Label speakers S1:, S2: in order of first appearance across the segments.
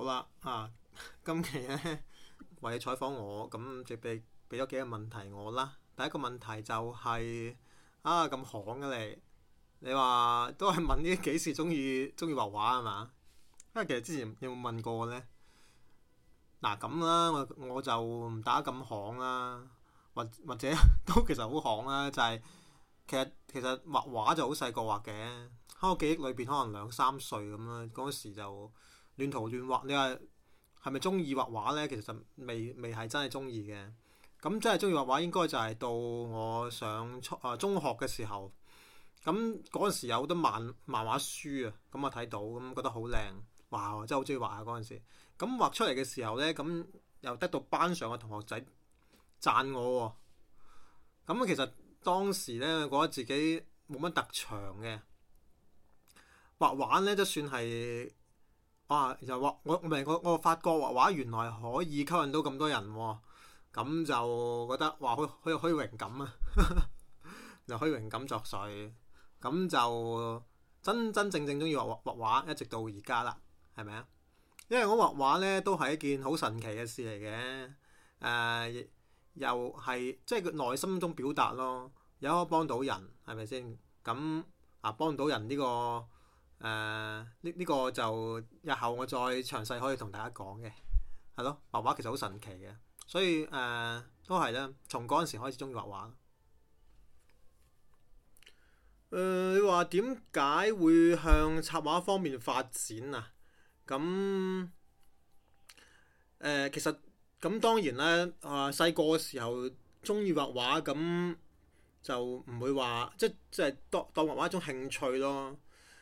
S1: 啦，今期咧為你採訪我，咁就俾咗幾個問題我啦。第一個問題就係、咁行嘅你話都係問呢幾時中意畫畫係嘛？因為其實之前有冇問過我呢？嗱咁啦，我就唔打咁行啦，或者都其實好行啦，就係、其實畫畫就好細個畫嘅，喺我記憶裏邊可能2、3歲咁啦，嗰時就亂塗亂畫。你話係咪中意畫畫呢？其實就未係真係中意嘅。咁真係中意畫畫應該就係到我上中學嘅時候。咁嗰陣時有好多漫畫書啊，咁我睇到咁覺得好靚，哇！真係好中意畫啊嗰陣時。咁畫出嚟嘅時候呢，咁又得到班上嘅同學仔讚我喎。咁其實當時呢，覺得自己冇乜特長嘅畫畫呢，都算係哇！又畫我發覺畫畫原來可以吸引到咁多人喎。咁就覺得哇，好有虛榮感啊，又虛榮感作祟。咁就真正中意畫畫，一直到而家啦，係咪啊？因為我畫畫呢都係一件好神奇嘅事嚟嘅，又係即係個內心中表達咯，有可以幫到人，係咪先？咁幫到人呢個就日後我再詳細可以同大家講嘅，係咯。畫畫其實好神奇嘅，所以都係啦，從嗰陣時開始中意畫畫。你話點解會向插畫方面發展啊？咁其實咁當然啦，細個嘅時候中意畫畫，咁就唔會話即係當畫畫一種興趣咯。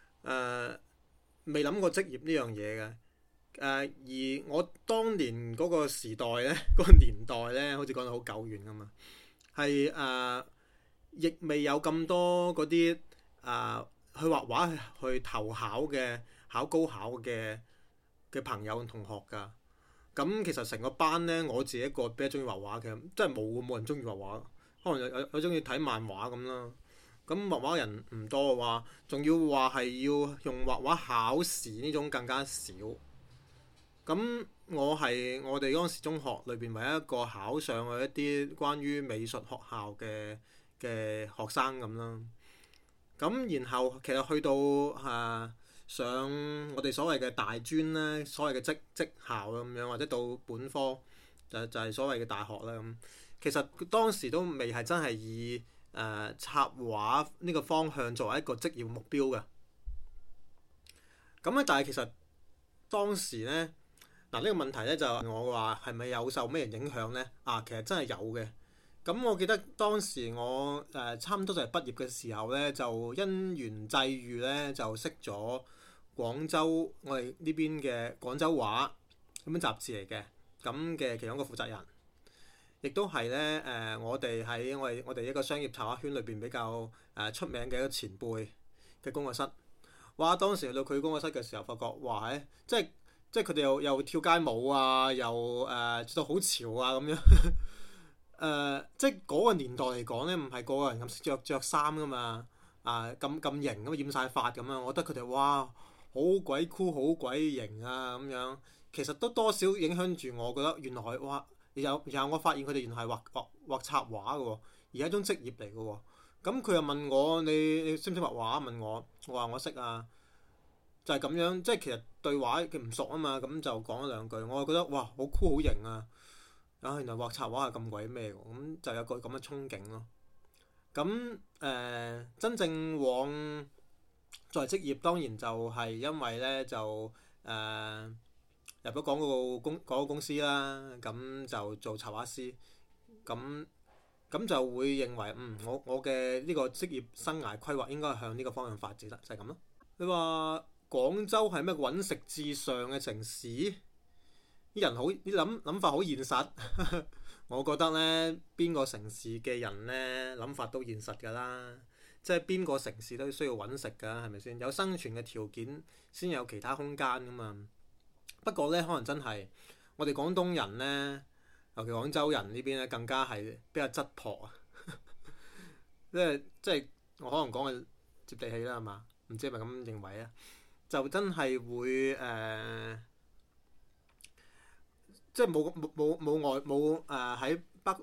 S1: 未諗過職業呢樣嘢嘅。而我當年嗰個時代呢，嗰個年代呢，好似講到好久遠㗎嘛，係亦未有咁多嗰啲去畫畫去投考嘅考高考嘅朋友同學㗎。咁其實成個班呢，我自己一個比較中意畫畫嘅，真係冇人中意畫畫，可能有中意睇漫畫咁啦。咁畫畫人唔多嘅話，仲要話係要用畫畫考試呢種更加少。咁我係我哋嗰陣時中學裏邊唯一一個考上去一啲關於美術學校嘅學生咁啦。咁然後其實去到上我哋所謂嘅大專咧，所謂嘅職校咁樣，或者到本科就係所謂嘅大學啦咁。其實當時都未係真係以插畫呢個方向作為一個職業目標嘅。咁咧，但係其實當時咧，呢個問題咧就我話係咪有受咩人影響呢？其實真係有嘅。咁我記得當時我差唔多就係畢業嘅時候呢，就因緣際遇呢，就識咗廣州我哋呢邊嘅廣州畫咁樣雜誌嚟嘅，咁嘅其中一個負責人，亦都係呢，我哋喺我哋一個商業插畫圈裏邊比較出名嘅一個前輩嘅工作室。哇！當時去到佢工作室嘅時候，發覺哇即係佢哋又跳街舞啊，又着到好潮啊咁樣。即係嗰個年代嚟講呢，唔係個個人咁識着衫噶嘛，咁型咁染晒髮咁樣，我覺得佢哋哇好鬼酷好鬼型啊咁樣，其實都多少影響住我，覺得原來哇然後我發現佢哋原來係畫插畫嘅喎，而係一種職業嚟嘅喎。咁佢又問我你識唔識畫畫？問我話我識啊，就係咁樣，即係其實對畫佢唔熟啊嘛，咁就講咗兩句，我就覺得哇好酷好型啊！原來畫插畫係咁鬼咩喎？咁就有個咁嘅憧憬咯。咁真正往作為職業，當然就係因為呢，就入咗廣告公司啦，咁就做插畫師。咁就會認為我嘅呢個職業生涯規劃應該係向呢個方向發展啦，就係咁咯。你話廣州係咩揾食至上嘅城市？啲人好啲諗法好現實。我覺得呢，邊個城市嘅人呢，諗法都現實㗎啦。即係邊個城市都需要揾食㗎，係咪先？有生存嘅條件先有其他空間㗎嘛。不過呢，可能真係我哋廣東人呢，尤其廣州人呢邊呢，更加係比較質樸啊。即係我可能講嘅接地氣啦，係嘛？唔知係咪咁認為啊？就真係會即係冇喺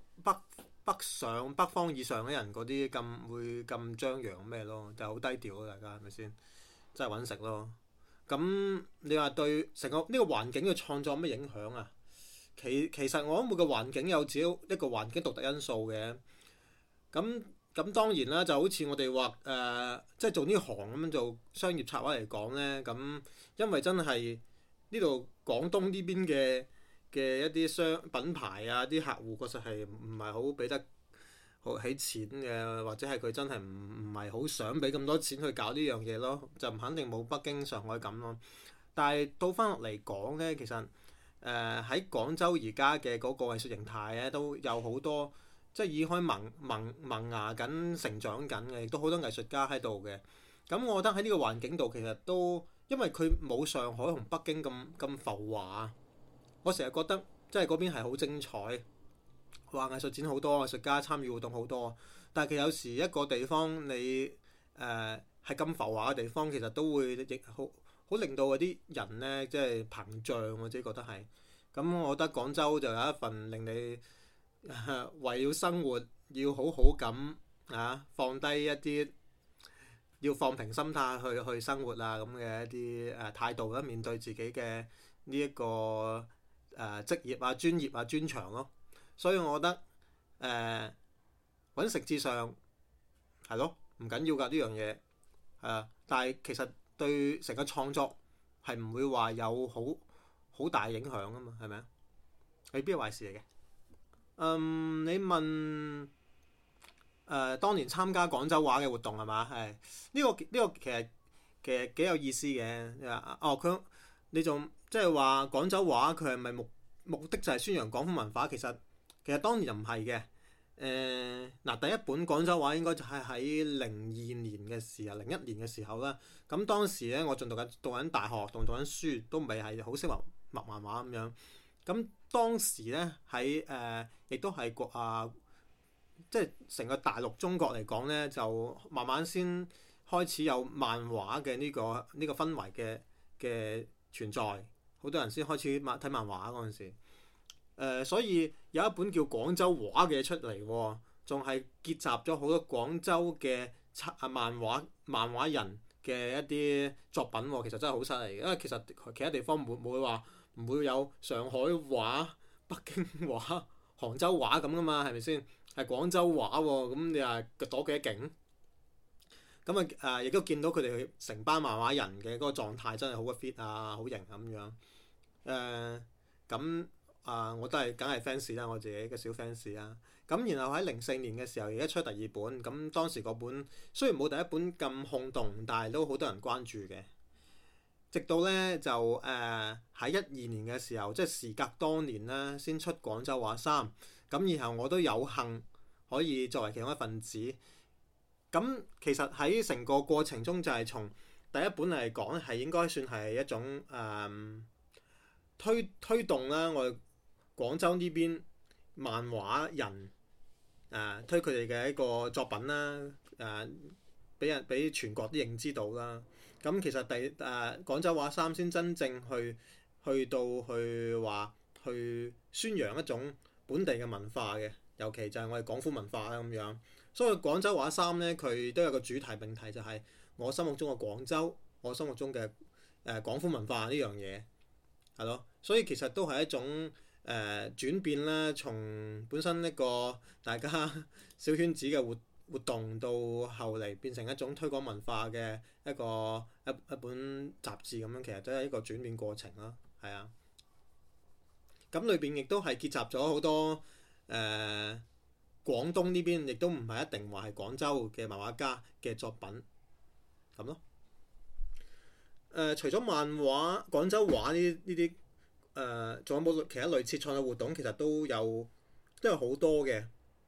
S1: 北方以上嘅人嗰啲咁會咁張揚咩咯，就好低調咯，大家係咪先？真係揾食咯。咁你話對成個呢個環境嘅創作有咩影響啊？其實我諗每個環境有自己一個環境獨特因素嘅。咁當然啦，就好似我哋話即係做呢行咁樣做商業策劃嚟講呢。咁因為真係呢度廣東呢邊嘅一啲品牌啊，啲客戶確實係唔係好俾得好起錢嘅，或者係佢真係唔係好想俾咁多錢去搞呢樣嘢咯，就唔肯定冇北京、上海咁咯。但係到翻落嚟講呢，其實喺廣州而家嘅嗰個藝術形態咧，都有好多即係已開萌芽緊、成長緊嘅，亦都好多藝術家喺度嘅。咁我覺得喺呢個環境度，其實都因為佢冇上海同北京咁浮華。我成日覺得即係嗰邊係好精彩，話藝術展好多，藝術家參與活動好多。但係其實有時一個地方你係咁浮華嘅地方，其實都會亦好令到嗰啲人呢，即係膨脹。我自己覺得係。咁我覺得廣州就有一份令你為了生活要好好咁放低一啲，要放平心態去生活啊咁嘅一啲態度啦，面對自己嘅呢一個職業啊、專業啊、專長咯。所以我覺得揾食至上係咯，唔緊要㗎呢樣嘢但係其實對成個創作係唔會話有好大影響啊嘛，係咪啊？未必係壞事嚟嘅。你問當年參加廣州話嘅活動係嘛？係呢個其實幾有意思嘅。你仲即係話廣州話佢係咪目的就係宣揚廣府文化？其實當然就唔係嘅。第一本廣州話應該就係喺01年嘅時候啦。咁當時咧，我仲讀緊大學，讀緊書，都未係好識畫漫畫咁樣。咁當時咧喺亦都係即係成個大陸中國嚟講咧，就慢慢先開始有漫畫嘅呢個氛圍嘅存在，好多人先開始睇漫畫嗰陣時。所以有一本叫廣州話嘅出嚟，仲係結集咗好多廣州嘅漫畫人嘅一啲作品，其實真係好犀利。因為其實其他地方唔會有上海話、北京話、杭州話咁噶嘛，係咪先？係廣州話喎，咁你話個朵幾勁？咁亦都見到佢哋成班漫畫人嘅嗰個狀態真係好 fit 啊，好型咁樣。我都係梗係 fans 啦，我自己嘅小 fans 啦。咁然後喺04年嘅時候，而家出第二本。咁當時嗰本雖然冇第一本咁轟動，但係都好多人關注嘅。直到呢，就喺12年嘅時候，即係時隔多年啦，先出廣州話3。咁然後我都有幸可以作為其中一份子。咁其實喺成個過程中，就係從第一本嚟講係應該算係一種推動啦，我哋廣州呢邊漫畫人推佢哋嘅一個作品啦，俾全國都認知到啦。咁其實廣州話3先真正去宣揚一種本地嘅文化嘅，尤其就係我哋廣府文化啦咁樣。所以廣州話3呢，佢都有個主題命題，就係我心目中嘅廣州，我心目中嘅廣府文化呢樣嘢係咯。所以其實都係一種轉變啦，從本身一個大家小圈子嘅活動，到後嚟變成一種推廣文化嘅一本雜誌咁樣，其實都係一個轉變過程啦。係啊，咁裏邊亦都係結集咗好多廣東呢邊，亦都唔係一定話係廣州嘅漫畫家嘅作品咁咯。除咗漫畫、廣州話呢啲仲有冇其他類似創作活動？其實都有好多嘅。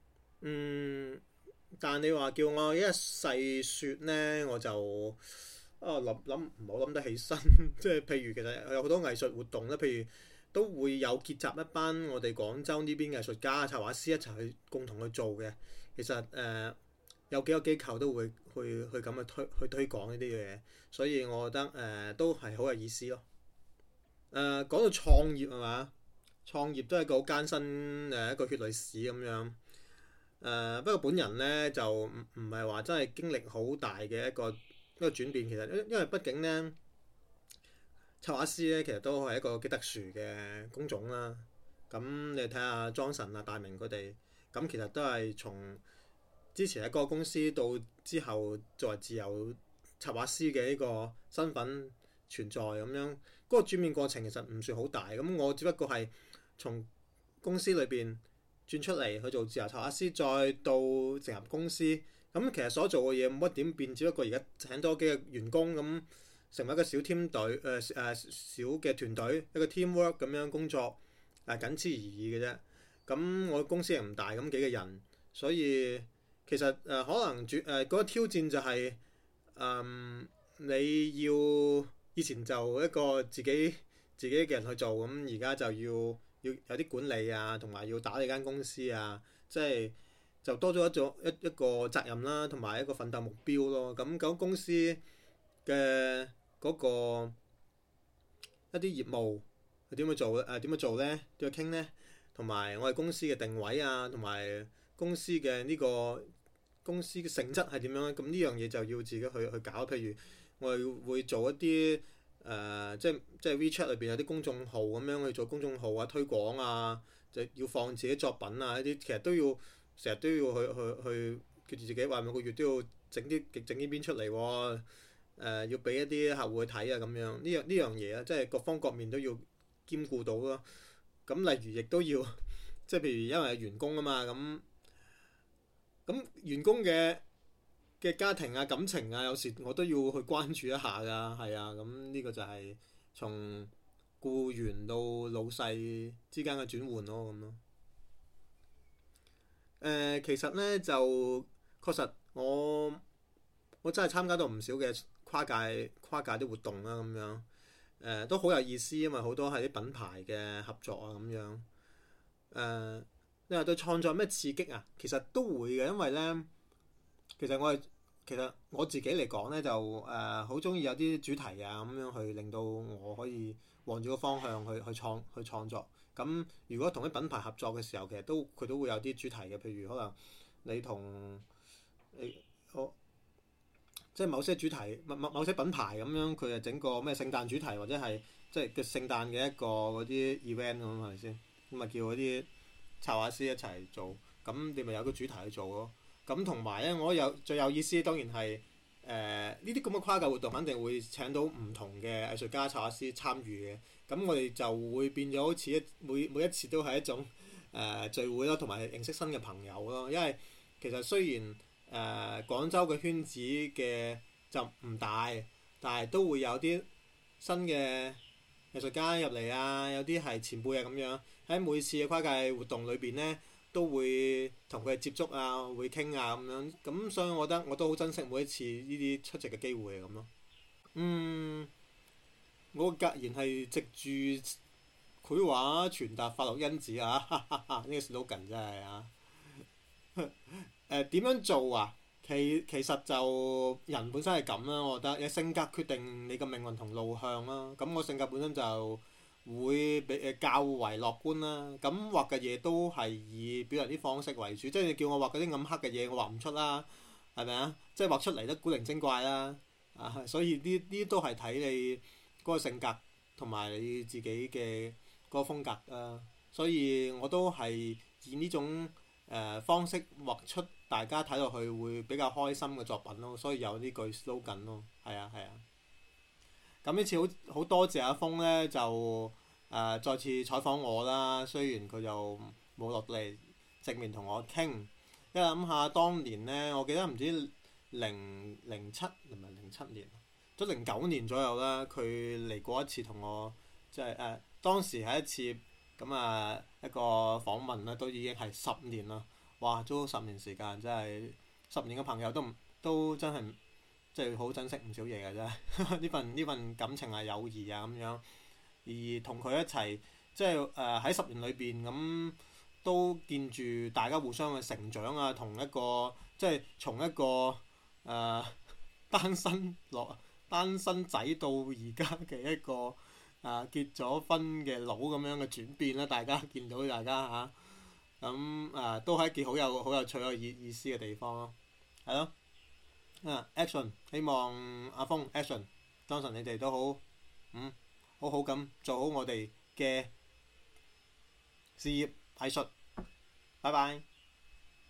S1: 但你話叫我一日細説呢，我就唔好諗得起身。即係譬如其實有好多藝術活動咧，譬如都會有結集一班我哋廣州呢邊藝術家、策劃師一齊去共同去做嘅。其實有幾個機構都會去咁去推廣呢啲嘢，所以我覺得都係好有意思咯。講到創業係嘛？ 創業都係一個好艱辛一個血淚史咁樣。不過本人呢，就唔係話真係經歷好大嘅一個轉變。其實因為畢竟呢，策劃師呢，其實都係一個幾特殊嘅工種啦。咁你睇下莊臣啊、大明佢哋，咁其實都係從之前喺嗰個公司到之後作為自由策劃師嘅呢個身份存在咁樣，嗰個轉變過程其實唔算好大。咁我只不過係從公司裏邊轉出嚟去做自由策劃師，再到成立公司。咁其實所做嘅嘢冇乜點變，只不過而家請多幾個員工咁，成為一個小 team 隊，小嘅團隊，一個 teamwork 咁樣工作，僅此而已嘅啫。咁我公司又唔大，咁幾個人，所以其實可能嗰個挑戰就係、你要以前就一個自己嘅人去做，咁而家就要有啲管理啊，同埋要打理間公司啊，即係就多咗一個責任啦，同埋一個奮鬥目標咯。咁講公司嘅嗰個一啲業務點樣做？點樣做呢？點樣傾呢？同埋我哋公司嘅定位啊，同埋公司嘅公司嘅性質係點樣咧？咁呢樣嘢就要自己去搞。譬如我哋會做一啲即係 WeChat 裏邊有啲公眾號咁樣去做公眾號啊、推廣啊，就要放自己作品啊，呢啲其實都要成日都要去叫住自己話每個月都要整啲片出嚟喎。要俾一啲客戶去睇啊，咁樣呢樣嘢啊，即係各方各面都要兼顧到咯。咁例如亦都要即係譬如因為係員工啊嘛，咁員工嘅家庭啊、感情啊，有時我都要去關注一下㗎，係啊。咁呢個就係從僱員到老細之間嘅轉換咯，咁咯。其實呢，就確實我真係參加到唔少嘅跨界啲活動啦，咁樣都好有意思，因為好多係啲品牌嘅合作啊，咁樣你話對創作有咩刺激啊？其實都會嘅，因為呢，其實我自己嚟講呢，就好中意有啲主題啊，咁樣去令到我可以往住個方向去創作。咁如果同啲品牌合作嘅時候，其實佢都會有啲主題嘅，譬如可能你同即係某些主題、某些品牌咁樣，佢就整個咩聖誕主題，或者係即係嘅聖誕嘅一個嗰啲 event 咁係咪先？咁咪叫嗰啲策劃師一齊做，咁你咪有個主題去做咯。咁同埋咧，我最有意思當然係呢啲咁嘅跨界活動，肯定會請到唔同嘅藝術家、策劃師參與嘅。咁我哋就會變咗好似每一次都係一種聚會咯，同埋認識新嘅朋友咯。因為其實雖然廣州嘅圈子嘅就唔大，但係都會有啲新嘅藝術家入嚟啊，有啲係前輩啊，咁樣喺每次嘅跨界活動裏邊呢，都會同佢哋接觸啊，會傾啊咁樣。咁所以我覺得我都好珍惜每一次呢啲出席嘅機會咁咯。嗯，我格言係藉住繪畫傳達快樂因子啊！呢個 slogan 真係啊〜點樣做啊？其實就人本身係咁啦，我覺得你性格決定你個命運同路向啦。咁我性格本身就會較為樂觀啦。咁畫嘅嘢都係以表達啲方式為主，即係你叫我畫嗰啲暗黑嘅嘢，我畫唔出啦，係咪啊？即係畫出嚟都古靈精怪啦。所以呢都係睇你嗰個性格同埋你自己嘅嗰個風格啦。所以我都係以呢種方式畫出大家睇落去會比較開心嘅作品咯，所以有呢句 slogan 咯，係啊係啊。咁呢次好多謝阿峰呢，就再次採訪我啦，雖然佢就冇落嚟正面同我傾，因為諗下當年呢，我記得唔知07唔係07年，都09年左右啦，佢嚟過一次同我即係當時係一次。咁一個訪問咧，都已經係10年啦。哇，都10年時間，真係10年嘅朋友都真係即係好珍惜唔少嘢嘅啫。呢份感情係友誼啊咁樣，而同佢一齊即係喺10年裏邊咁，都見住大家互相嘅成長啊，同一個即係從一個單身仔到而家嘅一個結咗婚嘅佬咁樣嘅轉變啦，大家見到大家嚇，咁都係一件好有趣嘅意思嘅地方咯，係咯。action， 希望阿峰 action，Johnson 你哋都好，好好咁做好我哋嘅事業藝術，拜拜。